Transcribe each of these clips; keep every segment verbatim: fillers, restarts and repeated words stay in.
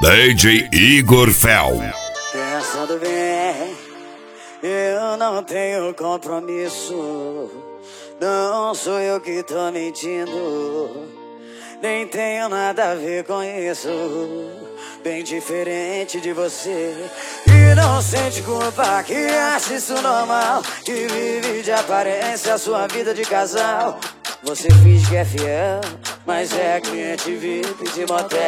D J Igor Fel. Pensando bem, eu não tenho compromisso. Não sou eu que tô mentindo, nem tenho nada a ver com isso. Bem diferente de você, que não sente culpa, que acha isso normal, que vive de aparência a sua vida de casal. Você finge que é fiel, mas é cliente V I P de motel.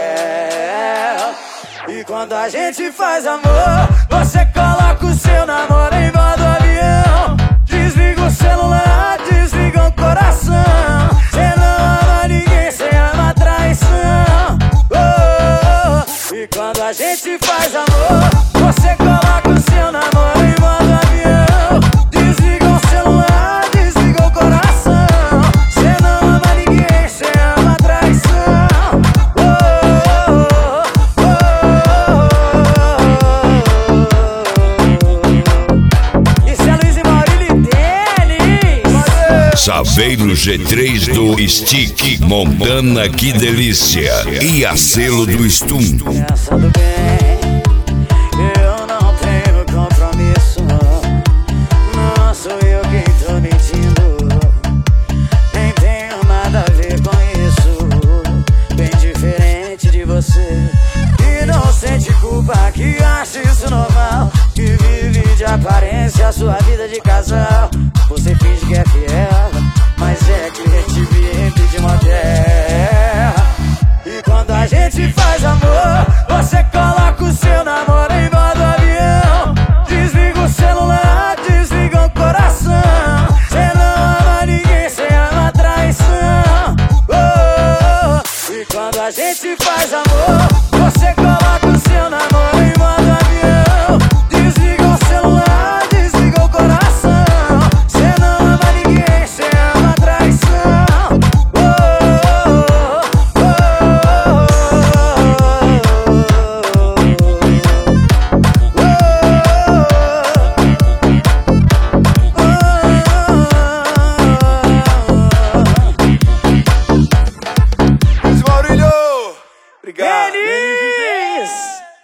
E quando a gente faz amor, você coloca o seu namoro em modo avião. Desliga o celular, desliga o coração. Cê não ama ninguém, cê ama traição. Oh, oh. E quando a gente faz amor, você coloca o seu namoro em modo avião. Desliga o celular, desliga o coração. Cê não ama ninguém, cê ama traição. Oh, oh, oh, oh. Isso é Luiz e Maurílio Teles. Saveiro G três do Stick, Montana, que delícia. E a selo do Stum. Pensando bem, eu não tenho compromisso. Não sou eu quem tô mentindo, nem tenho nada a ver com isso. Bem diferente de você, que não sente culpa, que acha isso normal, que vive de aparência a sua vida de casal. Você finge que é fiel, mas é cliente V I P de motel. E quando a gente faz amor, você coloca o seu namoro em modo avião. Desliga o celular, desliga o coração. Cê não ama ninguém, cê ama traição. Oh, oh, oh. E quando a gente faz amor,